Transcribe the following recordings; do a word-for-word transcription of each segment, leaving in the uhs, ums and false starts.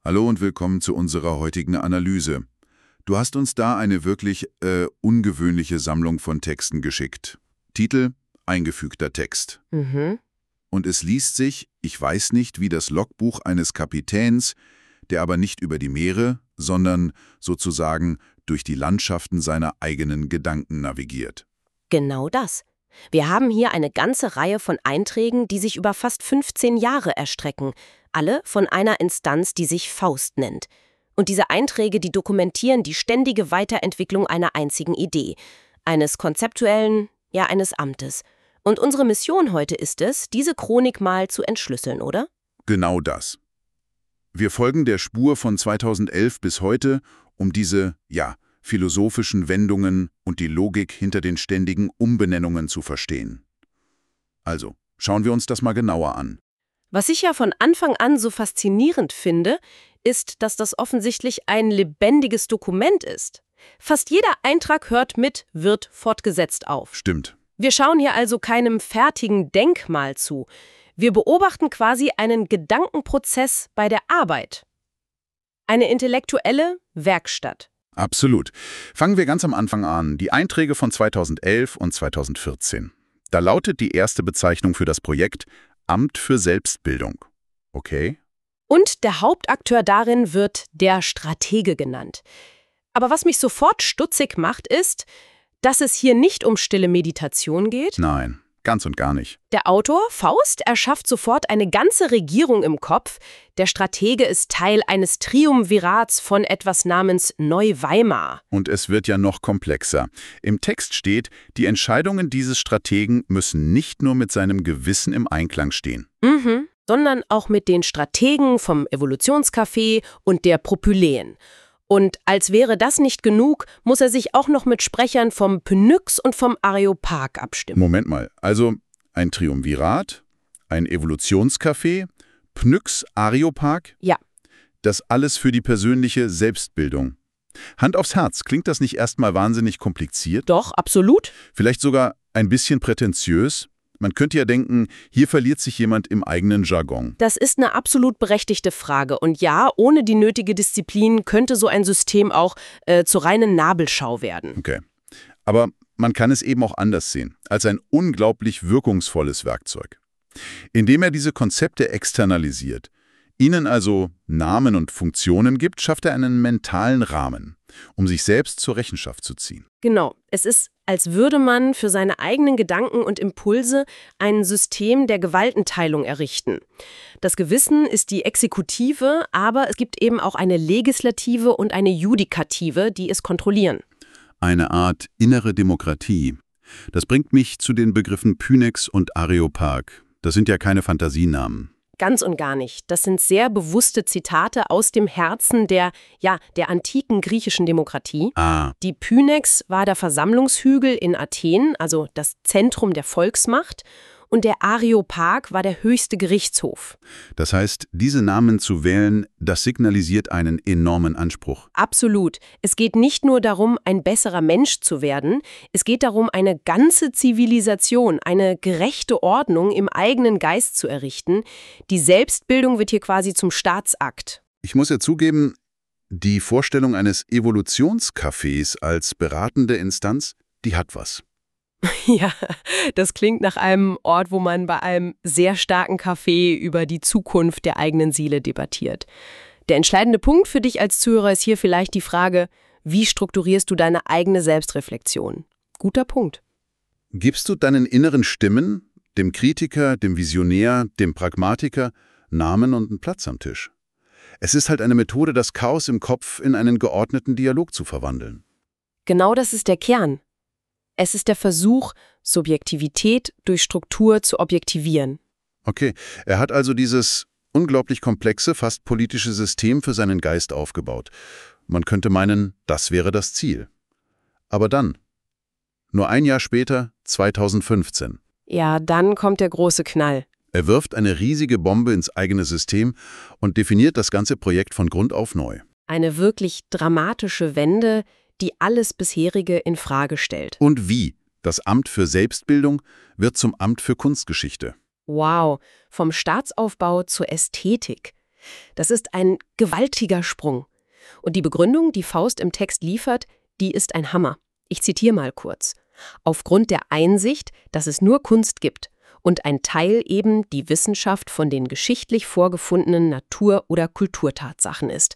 Hallo und willkommen zu unserer heutigen Analyse. Du hast uns da eine wirklich äh, ungewöhnliche Sammlung von Texten geschickt. Titel: Eingefügter Text. Mhm. Und es liest sich, ich weiß nicht, wie das Logbuch eines Kapitäns, der aber nicht über die Meere, sondern sozusagen durch die Landschaften seiner eigenen Gedanken navigiert. Genau das. Wir haben hier eine ganze Reihe von Einträgen, die sich über fast fünfzehn Jahre erstrecken, alle von einer Instanz, die sich Faust nennt. Und diese Einträge, die dokumentieren die ständige Weiterentwicklung einer einzigen Idee, eines konzeptuellen, ja eines Amtes. Und unsere Mission heute ist es, diese Chronik mal zu entschlüsseln, oder? Genau das. Wir folgen der Spur von zweitausendelf bis heute, um diese, ja, philosophischen Wendungen und die Logik hinter den ständigen Umbenennungen zu verstehen. Also, schauen wir uns das mal genauer an. Was ich ja von Anfang an so faszinierend finde, ist, dass das offensichtlich ein lebendiges Dokument ist. Fast jeder Eintrag hört mit „wird fortgesetzt“ auf. Stimmt. Wir schauen hier also keinem fertigen Denkmal zu. Wir beobachten quasi einen Gedankenprozess bei der Arbeit. Eine intellektuelle Werkstatt. Absolut. Fangen wir ganz am Anfang an. Die Einträge von zweitausendelf und zweitausendvierzehn. Da lautet die erste Bezeichnung für das Projekt Amt für Selbstbildung. Okay? Und der Hauptakteur darin wird der Stratege genannt. Aber was mich sofort stutzig macht, ist, dass es hier nicht um stille Meditation geht. Nein, ganz und gar nicht. Der Autor, Faust, erschafft sofort eine ganze Regierung im Kopf. Der Stratege ist Teil eines Triumvirats von etwas namens Neu-Weimar. Und es wird ja noch komplexer. Im Text steht, die Entscheidungen dieses Strategen müssen nicht nur mit seinem Gewissen im Einklang stehen. Mhm. Sondern auch mit den Strategen vom Evolutionscafé und der Propyläen. Und als wäre das nicht genug, muss er sich auch noch mit Sprechern vom Pnyx und vom Areopag abstimmen. Moment mal, also ein Triumvirat, ein Evolutionscafé, Pnyx, Areopag? Ja. Das alles für die persönliche Selbstbildung. Hand aufs Herz, klingt das nicht erstmal wahnsinnig kompliziert? Doch, absolut. Vielleicht sogar ein bisschen prätentiös? Man könnte ja denken, hier verliert sich jemand im eigenen Jargon. Das ist eine absolut berechtigte Frage. Und ja, ohne die nötige Disziplin könnte so ein System auch äh, zur reinen Nabelschau werden. Okay. Aber man kann es eben auch anders sehen, als ein unglaublich wirkungsvolles Werkzeug. Indem er diese Konzepte externalisiert, ihnen also Namen und Funktionen gibt, schafft er einen mentalen Rahmen, um sich selbst zur Rechenschaft zu ziehen. Genau. Es ist, als würde man für seine eigenen Gedanken und Impulse ein System der Gewaltenteilung errichten. Das Gewissen ist die Exekutive, aber es gibt eben auch eine Legislative und eine Judikative, die es kontrollieren. Eine Art innere Demokratie. Das bringt mich zu den Begriffen Pnyx und Areopag. Das sind ja keine Fantasienamen. Ganz und gar nicht. Das sind sehr bewusste Zitate aus dem Herzen der, ja, der antiken griechischen Demokratie. Ah. Die Pnyx war der Versammlungshügel in Athen, also das Zentrum der Volksmacht, und der Areopag war der höchste Gerichtshof. Das heißt, diese Namen zu wählen, das signalisiert einen enormen Anspruch. Absolut. Es geht nicht nur darum, ein besserer Mensch zu werden, es geht darum, eine ganze Zivilisation, eine gerechte Ordnung im eigenen Geist zu errichten. Die Selbstbildung wird hier quasi zum Staatsakt. Ich muss ja zugeben, die Vorstellung eines Evolutionscafés als beratende Instanz, die hat was. Ja, das klingt nach einem Ort, wo man bei einem sehr starken Café über die Zukunft der eigenen Seele debattiert. Der entscheidende Punkt für dich als Zuhörer ist hier vielleicht die Frage, wie strukturierst du deine eigene Selbstreflexion? Guter Punkt. Gibst du deinen inneren Stimmen, dem Kritiker, dem Visionär, dem Pragmatiker, Namen und einen Platz am Tisch? Es ist halt eine Methode, das Chaos im Kopf in einen geordneten Dialog zu verwandeln. Genau das ist der Kern. Es ist der Versuch, Subjektivität durch Struktur zu objektivieren. Okay, er hat also dieses unglaublich komplexe, fast politische System für seinen Geist aufgebaut. Man könnte meinen, das wäre das Ziel. Aber dann, nur ein Jahr später, zweitausendfünfzehn. Ja, dann kommt der große Knall. Er wirft eine riesige Bombe ins eigene System und definiert das ganze Projekt von Grund auf neu. Eine wirklich dramatische Wende, die alles bisherige in Frage stellt. Und wie? Das Amt für Selbstbildung wird zum Amt für Kunstgeschichte. Wow, vom Staatsaufbau zur Ästhetik. Das ist ein gewaltiger Sprung. Und die Begründung, die Faust im Text liefert, die ist ein Hammer. Ich zitiere mal kurz. Aufgrund der Einsicht, dass es nur Kunst gibt und ein Teil eben die Wissenschaft von den geschichtlich vorgefundenen Natur- oder Kulturtatsachen ist.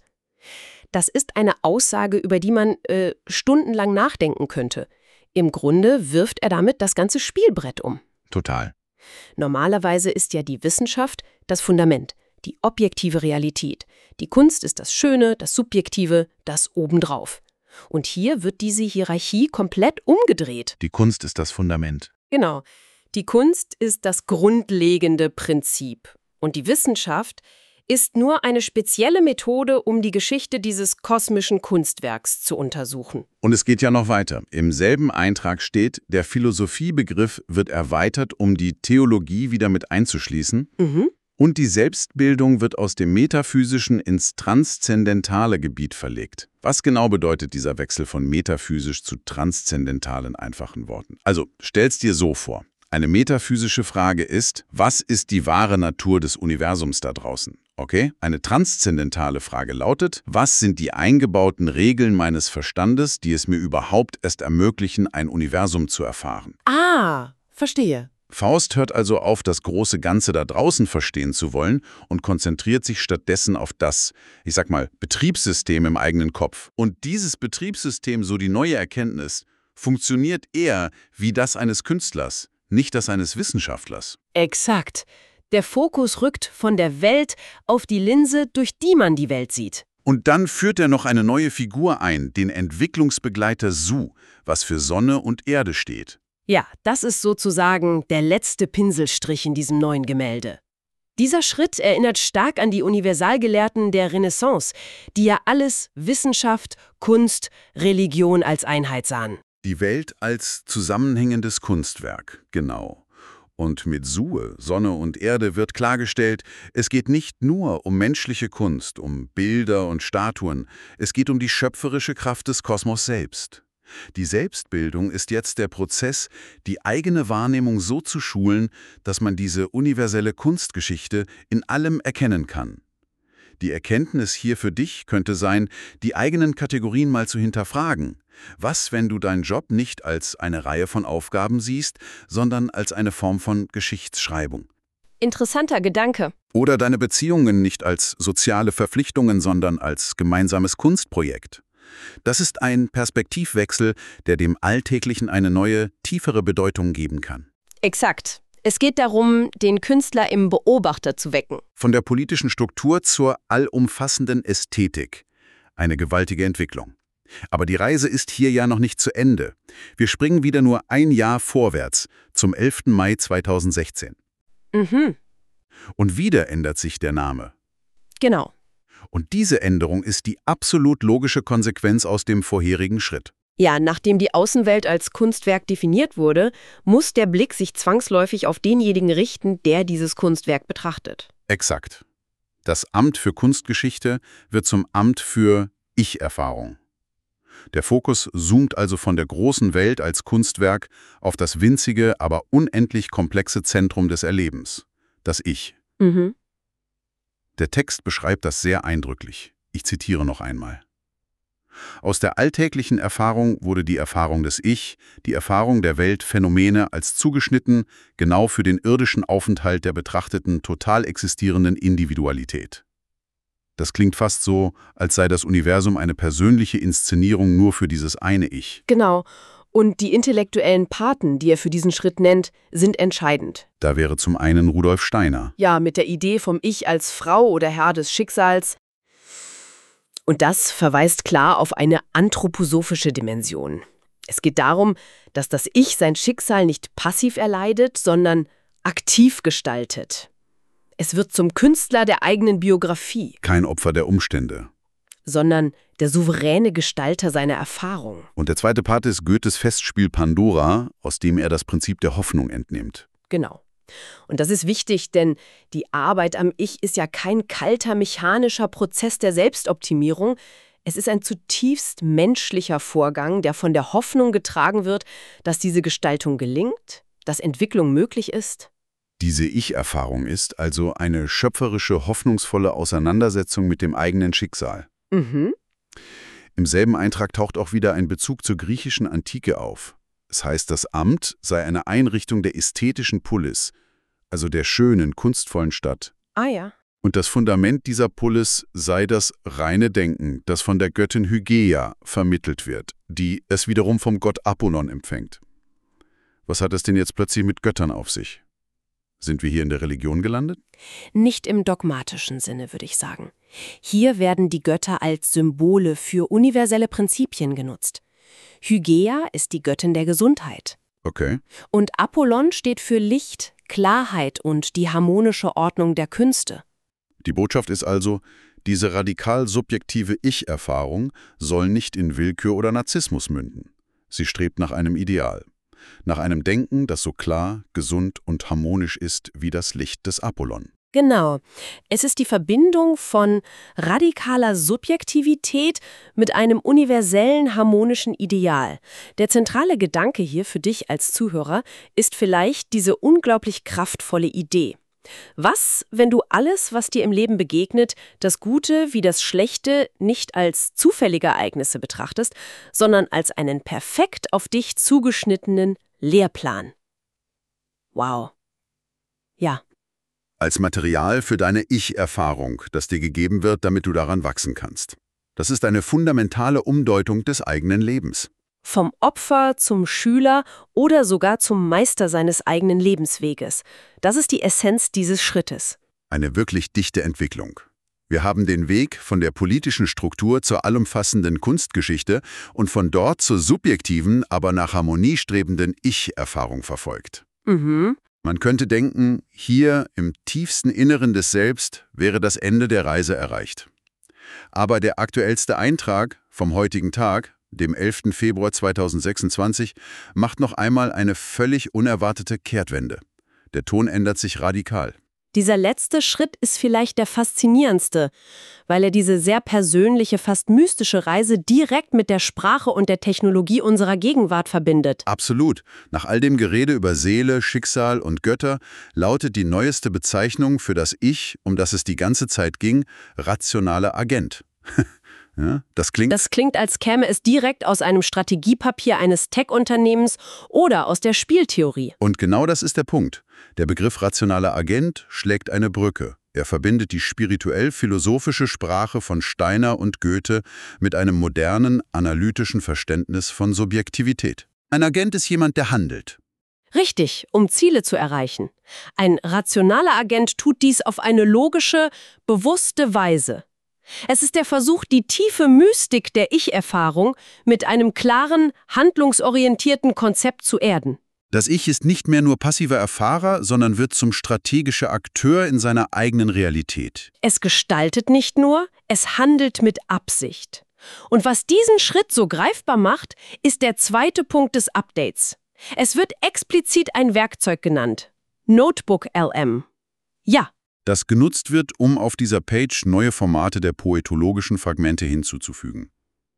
Das ist eine Aussage, über die man äh, stundenlang nachdenken könnte. Im Grunde wirft er damit das ganze Spielbrett um. Total. Normalerweise ist ja die Wissenschaft das Fundament, die objektive Realität. Die Kunst ist das Schöne, das Subjektive, das obendrauf. Und hier wird diese Hierarchie komplett umgedreht. Die Kunst ist das Fundament. Genau. Die Kunst ist das grundlegende Prinzip. Und die Wissenschaft ist nur eine spezielle Methode, um die Geschichte dieses kosmischen Kunstwerks zu untersuchen. Und es geht ja noch weiter. Im selben Eintrag steht, der Philosophiebegriff wird erweitert, um die Theologie wieder mit einzuschließen. Mhm. Und die Selbstbildung wird aus dem metaphysischen ins transzendentale Gebiet verlegt. Was genau bedeutet dieser Wechsel von metaphysisch zu transzendentalen einfachen Worten? Also, stell's dir so vor. Eine metaphysische Frage ist, was ist die wahre Natur des Universums da draußen? Okay? Eine transzendentale Frage lautet, was sind die eingebauten Regeln meines Verstandes, die es mir überhaupt erst ermöglichen, ein Universum zu erfahren? Ah, verstehe. Faust hört also auf, das große Ganze da draußen verstehen zu wollen und konzentriert sich stattdessen auf das, ich sag mal, Betriebssystem im eigenen Kopf. Und dieses Betriebssystem, so die neue Erkenntnis, funktioniert eher wie das eines Künstlers, nicht das eines Wissenschaftlers. Exakt. Der Fokus rückt von der Welt auf die Linse, durch die man die Welt sieht. Und dann führt er noch eine neue Figur ein, den Entwicklungsbegleiter Su, was für Sonne und Erde steht. Ja, das ist sozusagen der letzte Pinselstrich in diesem neuen Gemälde. Dieser Schritt erinnert stark an die Universalgelehrten der Renaissance, die ja alles Wissenschaft, Kunst, Religion als Einheit sahen. Die Welt als zusammenhängendes Kunstwerk, genau. Und mit Sue, Sonne und Erde, wird klargestellt, es geht nicht nur um menschliche Kunst, um Bilder und Statuen, es geht um die schöpferische Kraft des Kosmos selbst. Die Selbstbildung ist jetzt der Prozess, die eigene Wahrnehmung so zu schulen, dass man diese universelle Kunstgeschichte in allem erkennen kann. Die Erkenntnis hier für dich könnte sein, die eigenen Kategorien mal zu hinterfragen. Was, wenn du deinen Job nicht als eine Reihe von Aufgaben siehst, sondern als eine Form von Geschichtsschreibung? Interessanter Gedanke. Oder deine Beziehungen nicht als soziale Verpflichtungen, sondern als gemeinsames Kunstprojekt? Das ist ein Perspektivwechsel, der dem Alltäglichen eine neue, tiefere Bedeutung geben kann. Exakt. Es geht darum, den Künstler im Beobachter zu wecken. Von der politischen Struktur zur allumfassenden Ästhetik. Eine gewaltige Entwicklung. Aber die Reise ist hier ja noch nicht zu Ende. Wir springen wieder nur ein Jahr vorwärts, zum elften Mai zweitausendsechzehn. Mhm. Und wieder ändert sich der Name. Genau. Und diese Änderung ist die absolut logische Konsequenz aus dem vorherigen Schritt. Ja, nachdem die Außenwelt als Kunstwerk definiert wurde, muss der Blick sich zwangsläufig auf denjenigen richten, der dieses Kunstwerk betrachtet. Exakt. Das Amt für Kunstgeschichte wird zum Amt für Ich-Erfahrung. Der Fokus zoomt also von der großen Welt als Kunstwerk auf das winzige, aber unendlich komplexe Zentrum des Erlebens, das Ich. Mhm. Der Text beschreibt das sehr eindrücklich. Ich zitiere noch einmal. Aus der alltäglichen Erfahrung wurde die Erfahrung des Ich, die Erfahrung der Weltphänomene als zugeschnitten, genau für den irdischen Aufenthalt der betrachteten, total existierenden Individualität. Das klingt fast so, als sei das Universum eine persönliche Inszenierung nur für dieses eine Ich. Genau. Und die intellektuellen Paten, die er für diesen Schritt nennt, sind entscheidend. Da wäre zum einen Rudolf Steiner. Ja, mit der Idee vom Ich als Frau oder Herr des Schicksals. Und das verweist klar auf eine anthroposophische Dimension. Es geht darum, dass das Ich sein Schicksal nicht passiv erleidet, sondern aktiv gestaltet. Es wird zum Künstler der eigenen Biografie. Kein Opfer der Umstände. Sondern der souveräne Gestalter seiner Erfahrung. Und der zweite Part ist Goethes Festspiel Pandora, aus dem er das Prinzip der Hoffnung entnimmt. Genau. Und das ist wichtig, denn die Arbeit am Ich ist ja kein kalter, mechanischer Prozess der Selbstoptimierung. Es ist ein zutiefst menschlicher Vorgang, der von der Hoffnung getragen wird, dass diese Gestaltung gelingt, dass Entwicklung möglich ist. Diese Ich-Erfahrung ist also eine schöpferische, hoffnungsvolle Auseinandersetzung mit dem eigenen Schicksal. Mhm. Im selben Eintrag taucht auch wieder ein Bezug zur griechischen Antike auf. Es heißt, das Amt sei eine Einrichtung der ästhetischen Polis, also der schönen, kunstvollen Stadt. Ah ja. Und das Fundament dieser Polis sei das reine Denken, das von der Göttin Hygeia vermittelt wird, die es wiederum vom Gott Apollon empfängt. Was hat es denn jetzt plötzlich mit Göttern auf sich? Sind wir hier in der Religion gelandet? Nicht im dogmatischen Sinne, würde ich sagen. Hier werden die Götter als Symbole für universelle Prinzipien genutzt. Hygeia ist die Göttin der Gesundheit. Okay. Und Apollon steht für Licht, Klarheit und die harmonische Ordnung der Künste. Die Botschaft ist also, diese radikal subjektive Ich-Erfahrung soll nicht in Willkür oder Narzissmus münden. Sie strebt nach einem Ideal. Nach einem Denken, das so klar, gesund und harmonisch ist wie das Licht des Apollon. Genau. Es ist die Verbindung von radikaler Subjektivität mit einem universellen harmonischen Ideal. Der zentrale Gedanke hier für dich als Zuhörer ist vielleicht diese unglaublich kraftvolle Idee. Was, wenn du alles, was dir im Leben begegnet, das Gute wie das Schlechte, nicht als zufällige Ereignisse betrachtest, sondern als einen perfekt auf dich zugeschnittenen Lehrplan? Wow. Ja. Als Material für deine Ich-Erfahrung, das dir gegeben wird, damit du daran wachsen kannst. Das ist eine fundamentale Umdeutung des eigenen Lebens. Vom Opfer zum Schüler oder sogar zum Meister seines eigenen Lebensweges. Das ist die Essenz dieses Schrittes. Eine wirklich dichte Entwicklung. Wir haben den Weg von der politischen Struktur zur allumfassenden Kunstgeschichte und von dort zur subjektiven, aber nach Harmonie strebenden Ich-Erfahrung verfolgt. Mhm. Man könnte denken, hier im tiefsten Inneren des Selbst wäre das Ende der Reise erreicht. Aber der aktuellste Eintrag vom heutigen Tag, dem elften Februar zweitausendsechsundzwanzig, macht noch einmal eine völlig unerwartete Kehrtwende. Der Ton ändert sich radikal. Dieser letzte Schritt ist vielleicht der faszinierendste, weil er diese sehr persönliche, fast mystische Reise direkt mit der Sprache und der Technologie unserer Gegenwart verbindet. Absolut. Nach all dem Gerede über Seele, Schicksal und Götter lautet die neueste Bezeichnung für das Ich, um das es die ganze Zeit ging, rationaler Agent. Ja, das klingt... Das klingt, als käme es direkt aus einem Strategiepapier eines Tech-Unternehmens oder aus der Spieltheorie. Und genau das ist der Punkt. Der Begriff rationaler Agent schlägt eine Brücke. Er verbindet die spirituell-philosophische Sprache von Steiner und Goethe mit einem modernen, analytischen Verständnis von Subjektivität. Ein Agent ist jemand, der handelt. Richtig, um Ziele zu erreichen. Ein rationaler Agent tut dies auf eine logische, bewusste Weise. Es ist der Versuch, die tiefe Mystik der Ich-Erfahrung mit einem klaren, handlungsorientierten Konzept zu erden. Das Ich ist nicht mehr nur passiver Erfahrer, sondern wird zum strategischen Akteur in seiner eigenen Realität. Es gestaltet nicht nur, es handelt mit Absicht. Und was diesen Schritt so greifbar macht, ist der zweite Punkt des Updates. Es wird explizit ein Werkzeug genannt. Notebook L M. Ja. Das genutzt wird, um auf dieser Page neue Formate der poetologischen Fragmente hinzuzufügen.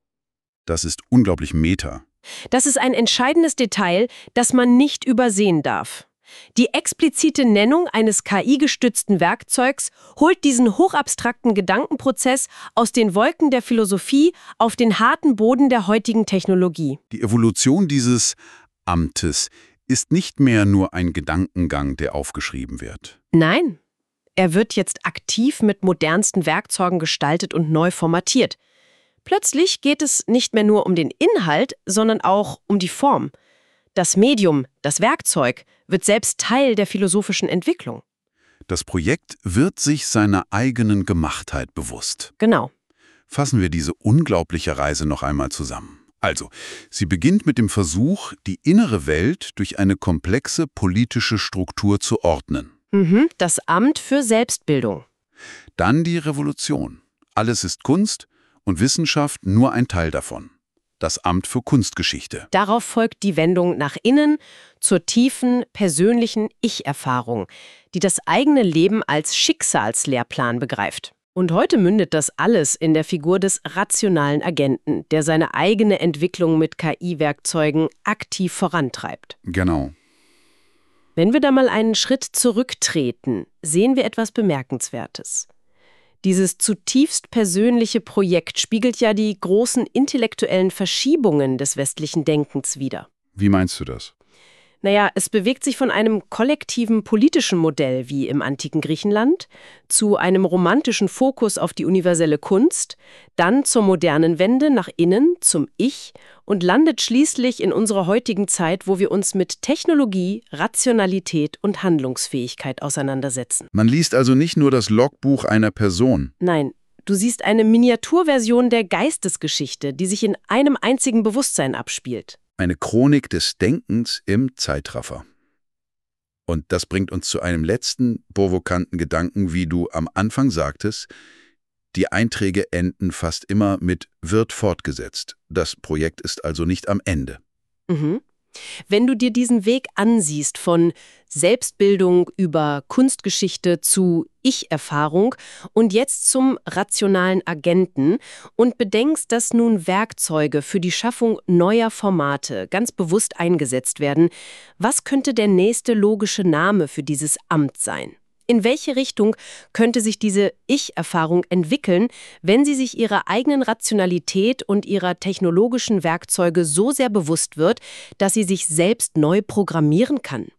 Das ist unglaublich meta. Das ist ein entscheidendes Detail, das man nicht übersehen darf. Die explizite Nennung eines K I-gestützten Werkzeugs holt diesen hochabstrakten Gedankenprozess aus den Wolken der Philosophie auf den harten Boden der heutigen Technologie. Die Evolution dieses Amtes ist nicht mehr nur ein Gedankengang, der aufgeschrieben wird. Nein. Er wird jetzt aktiv mit modernsten Werkzeugen gestaltet und neu formatiert. Plötzlich geht es nicht mehr nur um den Inhalt, sondern auch um die Form. Das Medium, das Werkzeug, wird selbst Teil der philosophischen Entwicklung. Das Projekt wird sich seiner eigenen Gemachtheit bewusst. Genau. Fassen wir diese unglaubliche Reise noch einmal zusammen. Also, sie beginnt mit dem Versuch, die innere Welt durch eine komplexe politische Struktur zu ordnen. Mhm, das Amt für Selbstbildung. Dann die Revolution. Alles ist Kunst und Wissenschaft nur ein Teil davon. Das Amt für Kunstgeschichte. Darauf folgt die Wendung nach innen zur tiefen, persönlichen Ich-Erfahrung, die das eigene Leben als Schicksalslehrplan begreift. Und heute mündet das alles in der Figur des rationalen Agenten, der seine eigene Entwicklung mit K I-Werkzeugen aktiv vorantreibt. Genau. Wenn wir da mal einen Schritt zurücktreten, sehen wir etwas Bemerkenswertes. Dieses zutiefst persönliche Projekt spiegelt ja die großen intellektuellen Verschiebungen des westlichen Denkens wider. Wie meinst du das? Naja, es bewegt sich von einem kollektiven politischen Modell wie im antiken Griechenland zu einem romantischen Fokus auf die universelle Kunst, dann zur modernen Wende nach innen, zum Ich und landet schließlich in unserer heutigen Zeit, wo wir uns mit Technologie, Rationalität und Handlungsfähigkeit auseinandersetzen. Man liest also nicht nur das Logbuch einer Person. Nein, du siehst eine Miniaturversion der Geistesgeschichte, die sich in einem einzigen Bewusstsein abspielt. Eine Chronik des Denkens im Zeitraffer. Und das bringt uns zu einem letzten provokanten Gedanken, wie du am Anfang sagtest. Die Einträge enden fast immer mit „wird fortgesetzt". Das Projekt ist also nicht am Ende. Mhm. Wenn du dir diesen Weg ansiehst von Selbstbildung über Kunstgeschichte zu Ich-Erfahrung und jetzt zum rationalen Agenten und bedenkst, dass nun Werkzeuge für die Schaffung neuer Formate ganz bewusst eingesetzt werden, was könnte der nächste logische Name für dieses Amt sein? In welche Richtung könnte sich diese Ich-Erfahrung entwickeln, wenn sie sich ihrer eigenen Rationalität und ihrer technologischen Werkzeuge so sehr bewusst wird, dass sie sich selbst neu programmieren kann?